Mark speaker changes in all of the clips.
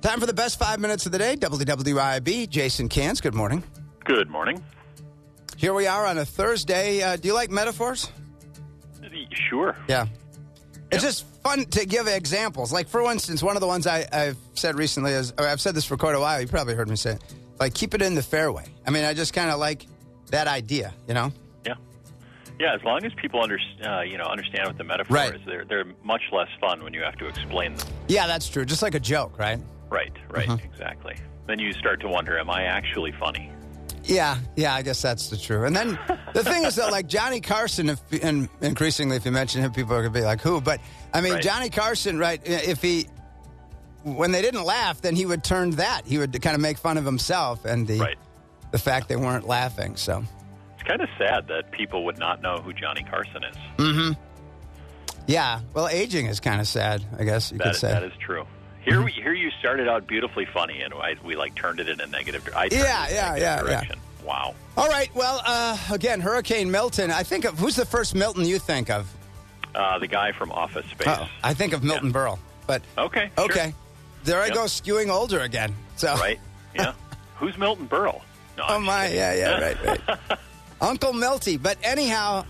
Speaker 1: Time for the best 5 minutes of the day. WWIB, Jason Cans, good morning.
Speaker 2: Good morning.
Speaker 1: Here we are on a Thursday. Do you like metaphors?
Speaker 2: Sure.
Speaker 1: Yeah. It's just fun to give examples. Like, for instance, one of the ones I've said recently is, or I've said this for quite a while, you probably heard me say it, like, keep it in the fairway. I mean, I just kind of like that idea, you know?
Speaker 2: Yeah, as long as people understand what the metaphor is, they're much less fun when you have to explain them.
Speaker 1: Yeah, that's true. Just like a joke, right?
Speaker 2: Right, exactly. Then you start to wonder, am I actually funny?
Speaker 1: Yeah, I guess that's the truth. And then the thing is that, like, Johnny Carson, and increasingly if you mention him, people are going to be like, who? But, I mean, Johnny Carson, right, when they didn't laugh, then he would turn that. He would kind of make fun of himself and the fact they weren't laughing, so.
Speaker 2: It's kind of sad that people would not know who Johnny Carson is.
Speaker 1: Mm-hmm. Yeah, well, aging is kind of sad, I guess you could say.
Speaker 2: That is true. Here you started out beautifully funny, and we turned it in a negative direction.
Speaker 1: Yeah.
Speaker 2: Wow.
Speaker 1: All right, well, again, Hurricane Milton. I think of, who's the first Milton you think of?
Speaker 2: The guy from Office Space.
Speaker 1: I think of Milton Berle. But
Speaker 2: Okay.
Speaker 1: There I go, skewing older again. So.
Speaker 2: Right, yeah. Who's Milton Berle? No,
Speaker 1: oh, my, right. Uncle Milty. But anyhow,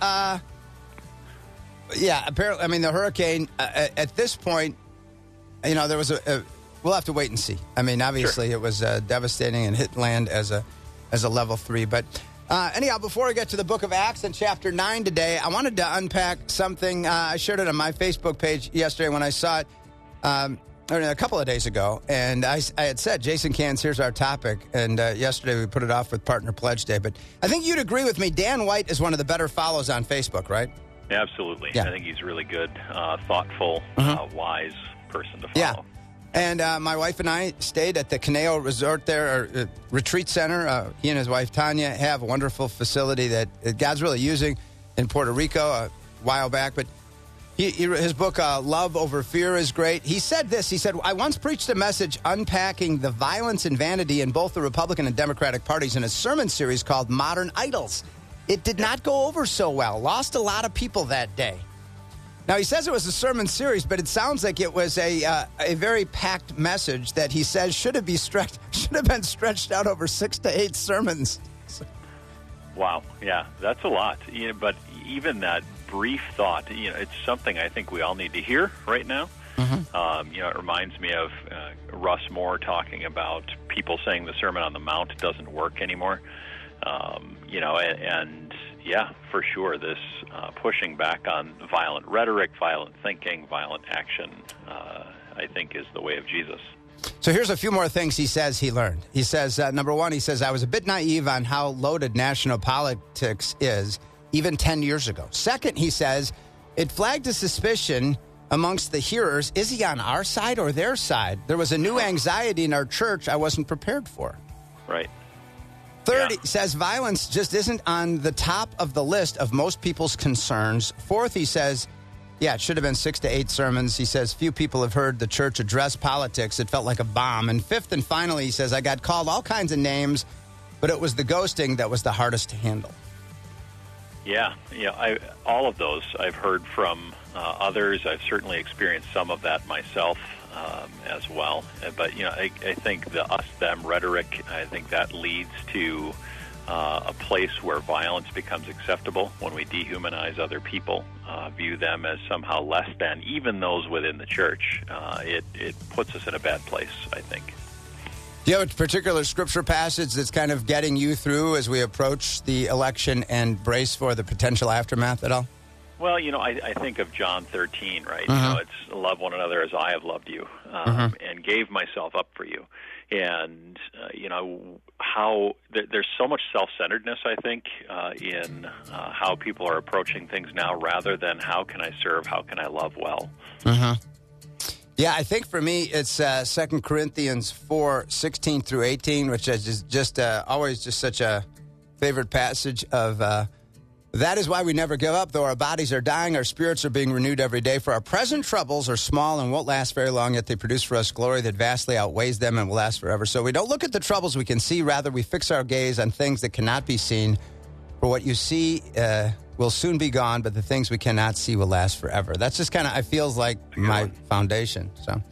Speaker 1: apparently, I mean, the hurricane, at this point, you know, there was we'll have to wait and see. I mean, obviously it was devastating and hit land as a level 3. But anyhow, before I get to the book of Acts in chapter 9 today, I wanted to unpack something. I shared it on my Facebook page yesterday when I saw it, a couple of days ago. And I had said, Jason Cans, here's our topic. And yesterday we put it off with Partner Pledge Day. But I think you'd agree with me, Dan White is one of the better follows on Facebook, right?
Speaker 2: Absolutely. Yeah. I think he's really good, thoughtful, wise person to follow.
Speaker 1: Yeah. And my wife and I stayed at the Caneo Resort there, or retreat center. He and his wife, Tanya, have a wonderful facility that God's really using in Puerto Rico a while back. But his book, Love Over Fear, is great. He said this. He said, I once preached a message unpacking the violence and vanity in both the Republican and Democratic parties in a sermon series called Modern Idols. It did not go over so well. Lost a lot of people that day. Now, he says it was a sermon series, but it sounds like it was a very packed message that he says should have been stretched out over 6 to 8 sermons.
Speaker 2: Wow, yeah, that's a lot. You know, but even that brief thought, you know, it's something I think we all need to hear right now. It reminds me of Russ Moore talking about people saying the Sermon on the Mount doesn't work anymore. Yeah, for sure, this pushing back on violent rhetoric, violent thinking, violent action, I think is the way of Jesus.
Speaker 1: So here's a few more things he says he learned. He says, number one, he says, I was a bit naive on how loaded national politics is even 10 years ago. Second, he says, it flagged a suspicion amongst the hearers. Is he on our side or their side? There was a new anxiety in our church I wasn't prepared for.
Speaker 2: Right.
Speaker 1: Third, he says violence just isn't on the top of the list of most people's concerns. Fourth, he says, it should have been 6 to 8 sermons. He says few people have heard the church address politics. It felt like a bomb. And fifth and finally, he says, I got called all kinds of names, but it was the ghosting that was the hardest to handle.
Speaker 2: All of those I've heard from others. I've certainly experienced some of that myself. As well. But, I think the us-them rhetoric, I think that leads to a place where violence becomes acceptable when we dehumanize other people, view them as somehow less than, even those within the church. It puts us in a bad place, I think.
Speaker 1: Do you have a particular scripture passage that's kind of getting you through as we approach the election and brace for the potential aftermath at all?
Speaker 2: Well, I think of John 13, right? It's love one another as I have loved you, and gave myself up for you. And, how there's so much self-centeredness, I think, in how people are approaching things now rather than how can I serve, how can I love well.
Speaker 1: Yeah, I think for me it's 2 Corinthians 4:16 through 18, which is just always just such a favorite passage of that is why we never give up. Though our bodies are dying, our spirits are being renewed every day. For our present troubles are small and won't last very long, yet they produce for us glory that vastly outweighs them and will last forever. So we don't look at the troubles we can see. Rather, we fix our gaze on things that cannot be seen. For what you see will soon be gone, but the things we cannot see will last forever. That's just kind of, I feels like my foundation. So
Speaker 2: Yeah,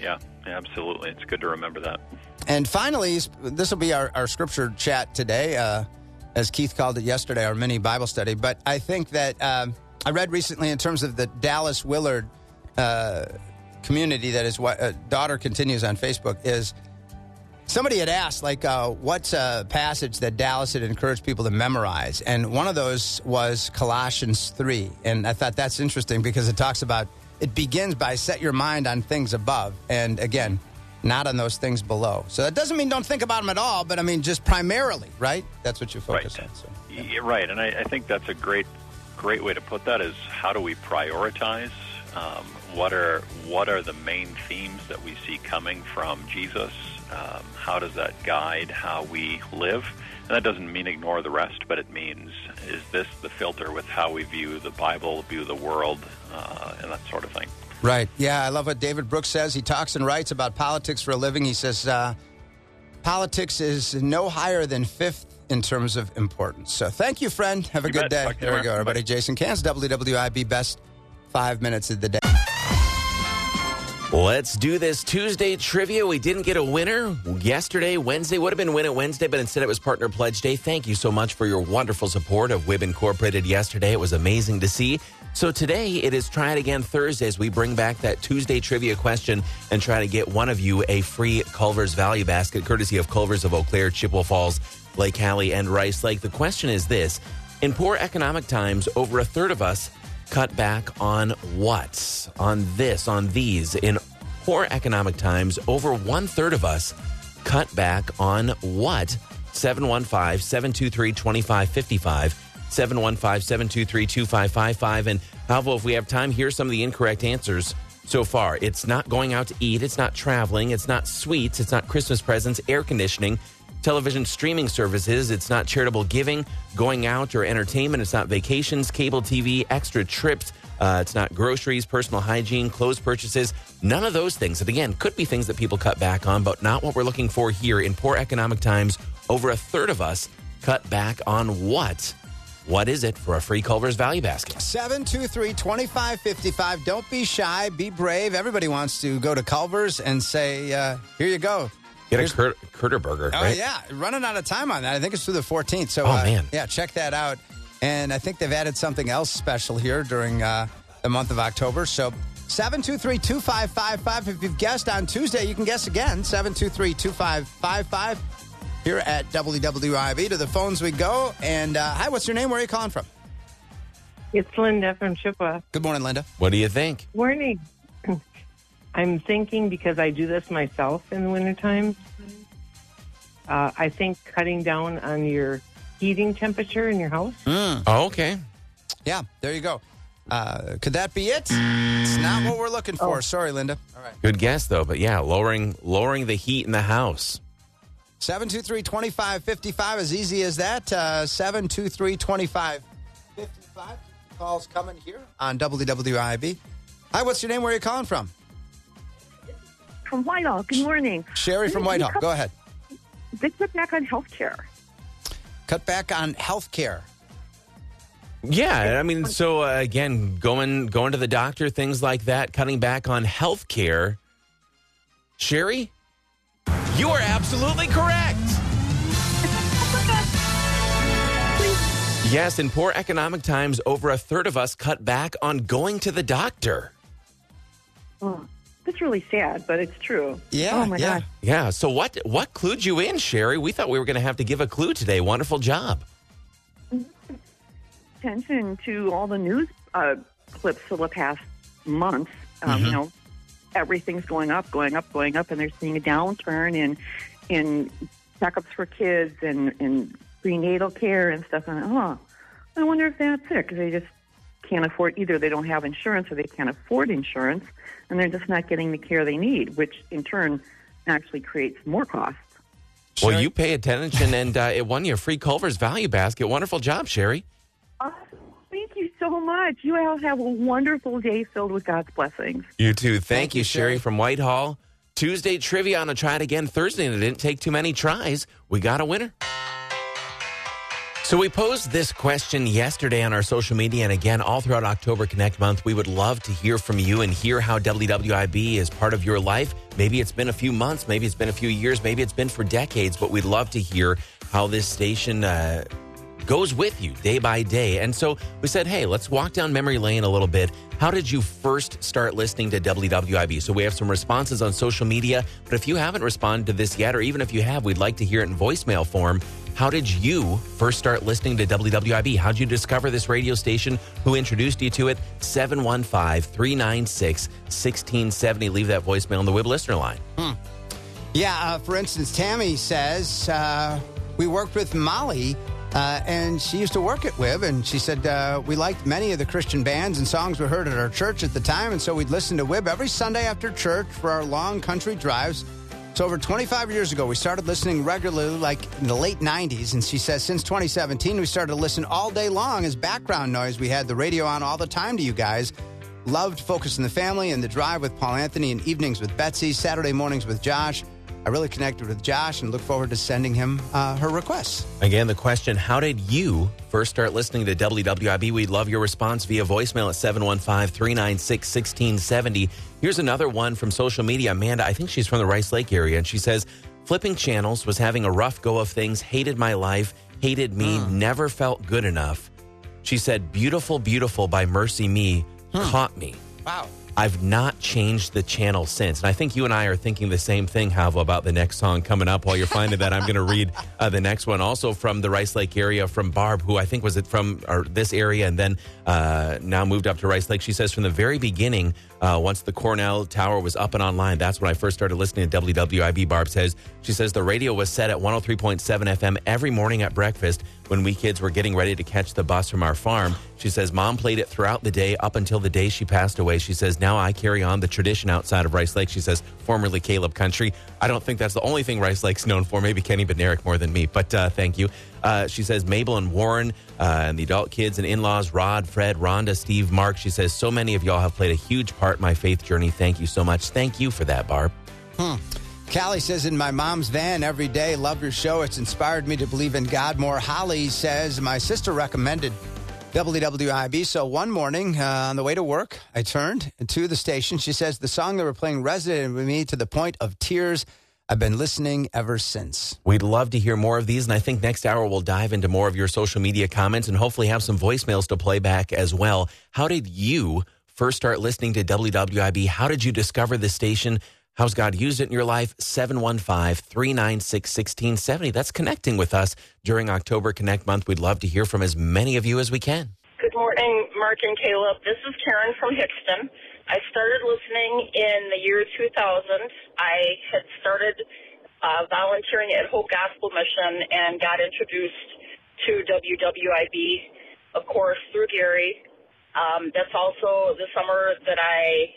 Speaker 2: Absolutely. It's good to remember that.
Speaker 1: And finally, this will be our scripture chat today, as Keith called it yesterday, our mini Bible study. But I think that I read recently in terms of the Dallas Willard community that his daughter continues on Facebook is somebody had asked, like, what's a passage that Dallas had encouraged people to memorize? And one of those was Colossians 3. And I thought that's interesting because it talks about, it begins by set your mind on things above. And again, not on those things below. So that doesn't mean don't think about them at all, but I mean just primarily, right? That's what you focus on. So,
Speaker 2: yeah. Right, and I think that's a great way to put that is how do we prioritize? What are the main themes that we see coming from Jesus? How does that guide how we live? And that doesn't mean ignore the rest, but it means, is this the filter with how we view the Bible, view the world, and that sort of thing?
Speaker 1: Right. Yeah, I love what David Brooks says. He talks and writes about politics for a living. He says, politics is no higher than fifth in terms of importance. So thank you, friend. Have a good day. There we go, everybody. Bye. Jason Cans, WWIB Best 5 Minutes of the Day.
Speaker 3: Let's do this Tuesday trivia. We didn't get a winner yesterday. Wednesday would have been Win It Wednesday, but instead it was Partner Pledge Day. Thank you so much for your wonderful support of WIB Incorporated yesterday. It was amazing to see. So today it is Try It Again Thursday as we bring back that Tuesday trivia question and try to get one of you a free Culver's Value Basket, courtesy of Culver's of Eau Claire, Chippewa Falls, Lake Hallie, and Rice Lake. The question is this. In poor economic times, over a third of us cut back on what? On these. In poor economic times, over 1/3 of us cut back on what? 715-723-2555. 715-723-2555. And Alvo, if we have time, here's some of the incorrect answers so far. It's not going out to eat. It's not traveling. It's not sweets. It's not Christmas presents, air conditioning, television streaming services. It's not charitable giving, going out, or entertainment. It's not vacations, cable TV, extra trips. It's not groceries, personal hygiene, clothes purchases. None of those things. And again, could be things that people cut back on, but not what we're looking for here. In poor economic times, over a third of us cut back on what? What is it for a free Culver's Value Basket?
Speaker 1: 723-2555. Don't be shy. Be brave. Everybody wants to go to Culver's and say, here you go.
Speaker 3: Get a Curter Burger, right?
Speaker 1: Oh, yeah. Running out of time on that. I think it's through the 14th. So,
Speaker 3: man.
Speaker 1: Yeah, check that out. And I think they've added something else special here during the month of October. So 723-2555. If you've guessed on Tuesday, you can guess again. 723-2555. Here at WWIB. To the phones we go. And hi, what's your name? Where are you calling from?
Speaker 4: It's Linda from Chippewa.
Speaker 1: Good morning, Linda.
Speaker 3: What do you think?
Speaker 4: Morning. I'm thinking, because I do this myself in the wintertime, I think cutting down on your heating temperature in your house.
Speaker 3: Oh, okay.
Speaker 1: Yeah, there you go. Could that be it? It's not what we're looking for. Sorry, Linda. All right.
Speaker 3: Good guess, though. But yeah, lowering the heat in the house.
Speaker 1: 723-2555, as easy as that. 723-2555. Calls coming here on WWIB. Hi, what's your name? Where are you calling from?
Speaker 5: From Whitehall. Good morning.
Speaker 1: Sherry from Whitehall. Go ahead.
Speaker 5: They cut back on health care.
Speaker 1: Cut back on health care.
Speaker 3: Yeah, I mean, so again, going to the doctor, things like that, cutting back on health care. Sherry? You are absolutely correct. Yes, in poor economic times, over a third of us cut back on going to the doctor.
Speaker 5: Oh, that's really sad, but it's true.
Speaker 1: Yeah.
Speaker 5: Oh, my God.
Speaker 3: Yeah, so what clued you in, Sherry? We thought we were going to have to give a clue today. Wonderful job.
Speaker 5: Attention to all the news clips for the past months. You know, everything's going up, and they're seeing a downturn in checkups for kids and prenatal care and stuff. And I wonder if that's it, because they just can't afford, either they don't have insurance or they can't afford insurance, and they're just not getting the care they need, which in turn actually creates more costs.
Speaker 3: Well, you pay attention, and it won you a free Culver's Value Basket. Wonderful job, Sherry.
Speaker 5: Thank you so much. You all have a wonderful day filled with God's blessings.
Speaker 3: You too. Thank you, Sherry from Whitehall. Tuesday trivia on a Try It Again Thursday, and it didn't take too many tries. We got a winner. So we posed this question yesterday on our social media, and again, all throughout October Connect Month. We would love to hear from you and hear how WWIB is part of your life. Maybe it's been a few months, maybe it's been a few years, maybe it's been for decades, but we'd love to hear how this station goes with you day by day. And so we said, hey, let's walk down memory lane a little bit. How did you first start listening to WWIB? So we have some responses on social media, but if you haven't responded to this yet, or even if you have, we'd like to hear it in voicemail form. How did you first start listening to WWIB? How did you discover this radio station? Who introduced you to it? 715-396-1670. Leave that voicemail on the WIB listener line.
Speaker 1: Yeah, for instance, Tammy says, we worked with Molly, and she used to work at WIB, and she said we liked many of the Christian bands and songs we heard at our church at the time, and so we'd listen to WIB every Sunday after church for our long country drives. So over 25 years ago, we started listening regularly, like in the late 90s, and she says since 2017, we started to listen all day long as background noise. We had the radio on all the time to you guys. Loved Focus on the Family and The Drive with Paul Anthony, and Evenings with Betsy, Saturday mornings with Josh. I really connected with Josh and look forward to sending him her requests.
Speaker 3: Again, the question, how did you first start listening to WWIB? We'd love your response via voicemail at 715-396-1670. Here's another one from social media. Amanda, I think she's from the Rice Lake area, and she says, flipping channels, was having a rough go of things, hated my life, hated me, never felt good enough. She said, Beautiful, Beautiful by Mercy Me caught me.
Speaker 1: Wow.
Speaker 3: I've not changed the channel since. And I think you and I are thinking the same thing, Hava, about the next song coming up. While you're finding that, I'm going to read the next one. Also from the Rice Lake area, from Barb, who I think was from this area and then now moved up to Rice Lake. She says, from the very beginning, once the Cornell Tower was up and online, that's when I first started listening to WWIB, Barb says. She says the radio was set at 103.7 FM every morning at breakfast when we kids were getting ready to catch the bus from our farm. She says Mom played it throughout the day up until the day she passed away. She says now I carry on the tradition outside of Rice Lake. She says formerly Caleb Country. I don't think that's the only thing Rice Lake's known for. Maybe Kenny Bednarik more than me, but thank you. She says Mabel and Warren and the adult kids and in-laws, Rod, Fred, Rhonda, Steve, Mark. She says so many of y'all have played a huge part in my faith journey. Thank you so much. Thank you for that, Barb.
Speaker 1: Callie says, in my mom's van every day, love your show. It's inspired me to believe in God more. Holly says, my sister recommended WWIB. So one morning on the way to work, I turned to the station. She says, the song they were playing resonated with me to the point of tears. I've been listening ever since.
Speaker 3: We'd love to hear more of these, and I think next hour we'll dive into more of your social media comments and hopefully have some voicemails to play back as well. How did you first start listening to WWIB? How did you discover the station? How's God used it in your life? 715-396-1670. That's connecting with us during October Connect Month. We'd love to hear from as many of you as we can.
Speaker 6: Good morning, Mark and Caleb. This is Karen from Hickston. I started listening in the year 2000. I had started volunteering at Hope Gospel Mission and got introduced to WWIB, of course, through Gary. That's also the summer that I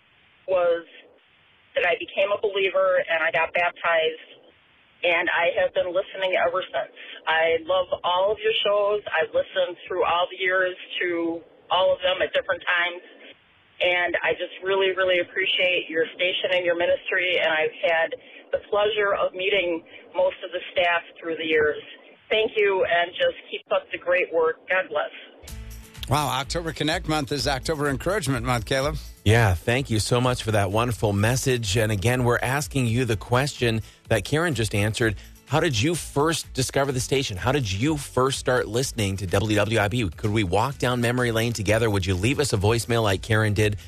Speaker 6: became a believer and I got baptized, and I have been listening ever since. I love all of your shows. I've listened through all the years to all of them at different times, and I just really, really appreciate your station and your ministry, and I've had the pleasure of meeting most of the staff through the years. Thank you, and just keep up the great work. God bless.
Speaker 1: Wow, October Connect Month is October Encouragement Month, Caleb.
Speaker 3: Yeah, thank you so much for that wonderful message. And again, we're asking you the question that Karen just answered. How did you first discover the station? How did you first start listening to WWIB? Could we walk down memory lane together? Would you leave us a voicemail like Karen did?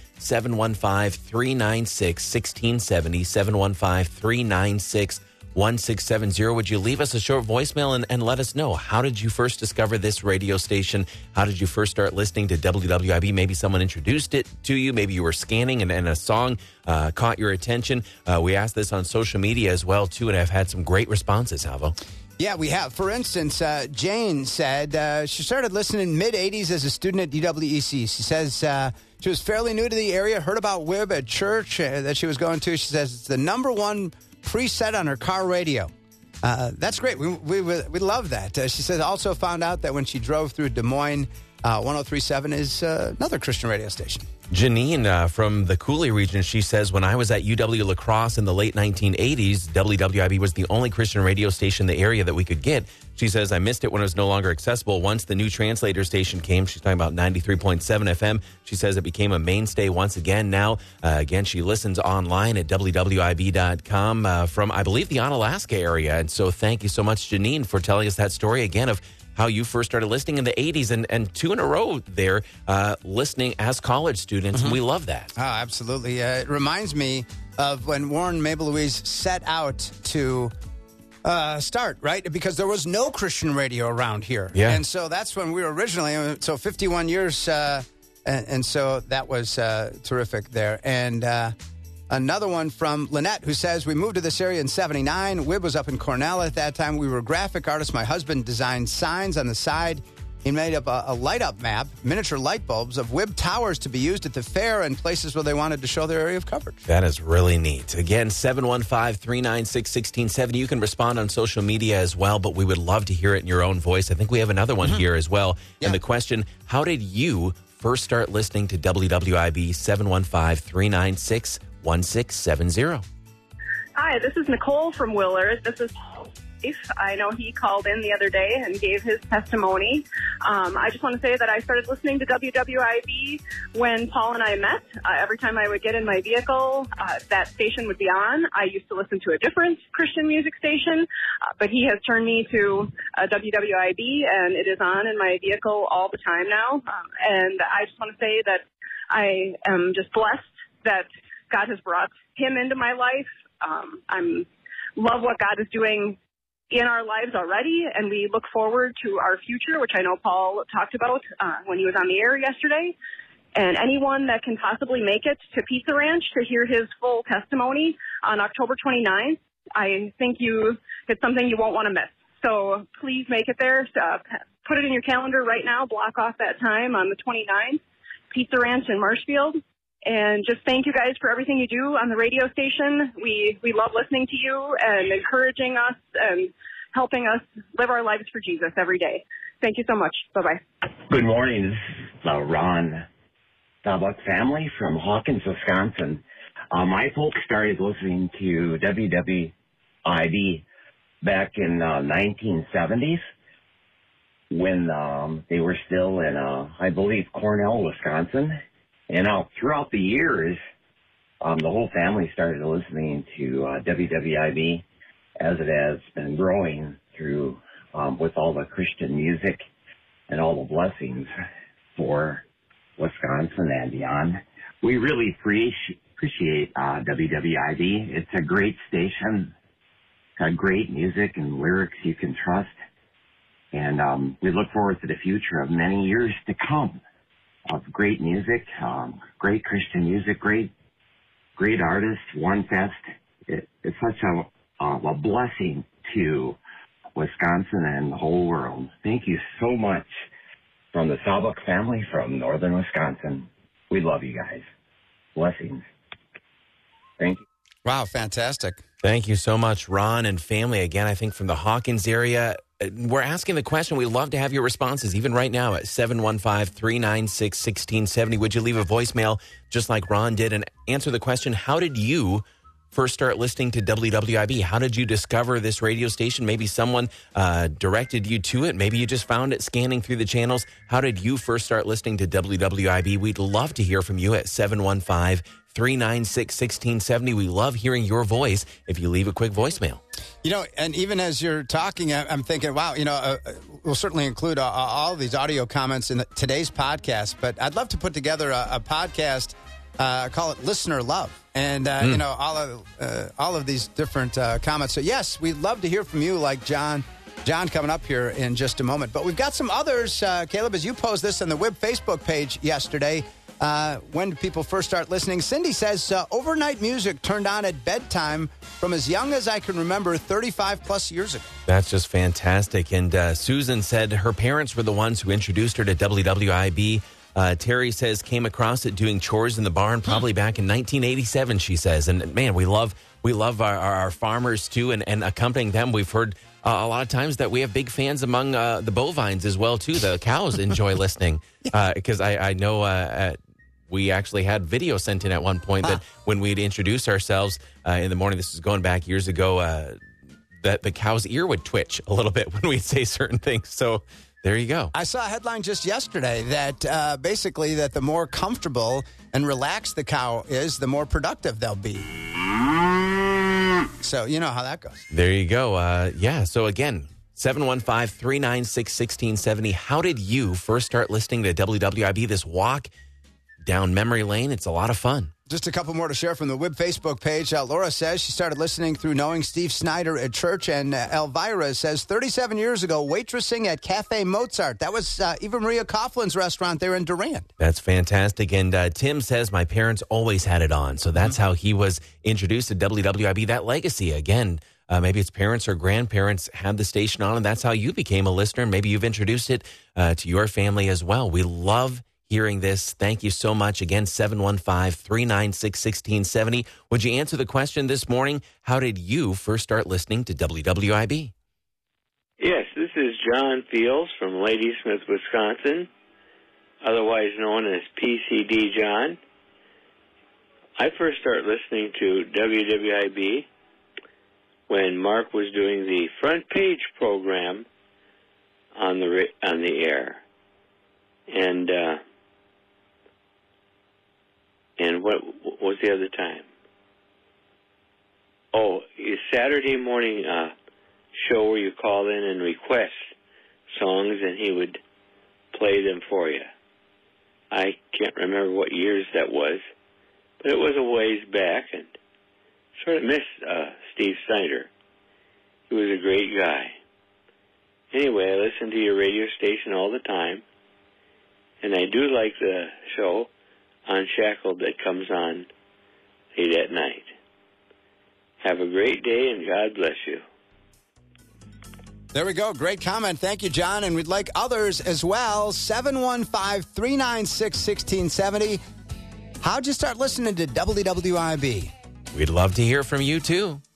Speaker 3: 715-396-1670, 715-396-1670. 1670. Would you leave us a short voicemail and let us know, how did you first discover this radio station? How did you first start listening to WWIB? Maybe someone introduced it to you. Maybe you were scanning and a song caught your attention. We asked this on social media as well, too, and I've had some great responses, Alvo.
Speaker 1: Yeah, we have. For instance, Jane said she started listening in mid-'80s as a student at DWEC. She says she was fairly new to the area, heard about WIB at church that she was going to. She says it's the number one preset on her car radio. That's great. We love that. She says also found out that when she drove through Des Moines, 103.7 is another Christian radio station.
Speaker 3: Janine from the Cooley region, she says, when I was at UW La Crosse in the late 1980s, WWIB was the only Christian radio station in the area that we could get. She says, I missed it when it was no longer accessible. Once the new translator station came, she's talking about 93.7 FM. She says it became a mainstay once again. Now, again, she listens online at WWIB.com from, I believe, the Onalaska area. And so thank you so much, Janine, for telling us that story again of how you first started listening in the 80s and 2 in a row there, listening as college students. And we love that.
Speaker 1: Oh, absolutely. It reminds me of when Warren and Mabel Louise set out to start, right? Because there was no Christian radio around here.
Speaker 3: Yeah.
Speaker 1: And so that's when we were originally, so 51 years, and so that was terrific there. And another one from Lynette, who says, we moved to this area in 79. WIB was up in Cornell at that time. We were graphic artists. My husband designed signs on the side. He made up a light-up map, miniature light bulbs of WIB towers to be used at the fair and places where they wanted to show their area of coverage.
Speaker 3: That is really neat. Again, 715-396-1670. You can respond on social media as well, but we would love to hear it in your own voice. I think we have another one here as well.
Speaker 1: Yeah.
Speaker 3: And the question, how did you first start listening to WWIB? 715-396-1670.
Speaker 7: Hi, this is Nicole from Willard. This is I know he called in the other day and gave his testimony. I just want to say that I started listening to WWIB when Paul and I met. Every time I would get in my vehicle, that station would be on. I used to listen to a different Christian music station, but he has turned me to WWIB, and it is on in my vehicle all the time now. And I just want to say that I am just blessed that God has brought him into my life. I love what God is doing in our lives already, and we look forward to our future, which I know Paul talked about when he was on the air yesterday. And anyone that can possibly make it to Pizza Ranch to hear his full testimony on October 29th, I think it's something you won't want to miss. So please make it there. Put it in your calendar right now. Block off that time on the 29th, Pizza Ranch in Marshfield. And just thank you guys for everything you do on the radio station. We love listening to you and encouraging us and helping us live our lives for Jesus every day. Thank you so much. Bye-bye.
Speaker 8: Good morning. This is Ron Starbuck family from Hawkins, Wisconsin. My folks started listening to WWIB back in 1970s when they were still in, I believe, Cornell, Wisconsin. And throughout the years, the whole family started listening to WWIB as it has been growing through with all the Christian music and all the blessings for Wisconsin and beyond. We really appreciate WWIB. It's a great station, got great music and lyrics you can trust. And we look forward to the future of many years to come. Of great music, great Christian music, great artists, One Fest. It's such a blessing to Wisconsin and the whole world. Thank you so much from the Sawbuck family from northern Wisconsin. We love you guys. Blessings. Thank you.
Speaker 1: Wow, fantastic.
Speaker 3: Thank you so much, Ron and family. Again, I think from the Hawkins area. We're asking the question. We'd love to have your responses, even right now at 715-396-1670. Would you leave a voicemail just like Ron did and answer the question, how did you first start listening to WWIB? How did you discover this radio station? Maybe someone directed you to it. Maybe you just found it scanning through the channels. How did you first start listening to WWIB? We'd love to hear from you at 715-396-1670. We love hearing your voice if you leave a quick voicemail.
Speaker 1: You know, and even as you're talking, I'm thinking, wow, we'll certainly include all of these audio comments in today's podcast, but I'd love to put together a podcast, call it Listener Love, and, all of these different comments. So, yes, we'd love to hear from you, like John coming up here in just a moment. But we've got some others, Caleb, as you posed this on the WIB Facebook page yesterday. When did people first start listening? Cindy says, overnight music turned on at bedtime from as young as I can remember 35 plus years ago.
Speaker 3: That's just fantastic. And Susan said her parents were the ones who introduced her to WWIB. Terry says came across it doing chores in the barn probably back in 1987, she says. And man, we love our farmers too and accompanying them. We've heard a lot of times that we have big fans among the bovines as well too. The cows enjoy listening because I know we actually had video sent in at one point that when we'd introduce ourselves in the morning, this is going back years ago, that the cow's ear would twitch a little bit when we say certain things. So there you go.
Speaker 1: I saw a headline just yesterday that basically that the more comfortable and relaxed the cow is, the more productive they'll be. So you know how that goes.
Speaker 3: There you go. Yeah. So again, 715-396-1670. How did you first start listening to WWIB? This walk down memory lane, it's a lot of fun.
Speaker 1: Just a couple more to share from the WIB Facebook page. Laura says she started listening through knowing Steve Snyder at church. And Elvira says 37 years ago, waitressing at Cafe Mozart. That was Eva Maria Coughlin's restaurant there in Durand.
Speaker 3: That's fantastic. And Tim says, my parents always had it on. So that's how he was introduced to WWIB. That legacy, again, maybe it's parents or grandparents had the station on, and that's how you became a listener. Maybe you've introduced it to your family as well. We love hearing this. Thank you so much. Again, 715-396-1670. Would you answer the question this morning? How did you first start listening to WWIB?
Speaker 9: Yes, this is John Fields from Ladysmith, Wisconsin, otherwise known as PCD John. I first started listening to WWIB when Mark was doing the front page program on the air. And what was the other time? Oh, his Saturday morning show where you call in and request songs, and he would play them for you. I can't remember what years that was, but it was a ways back, and sort of missed Steve Snyder. He was a great guy. Anyway, I listen to your radio station all the time, and I do like the show Unshackled that comes on late at night. Have a great day, and God bless you.
Speaker 1: There we go. Great comment. Thank you, John. And we'd like others as well. 715-396-1670. How'd you start listening to WWIB?
Speaker 3: We'd love to hear from you, too.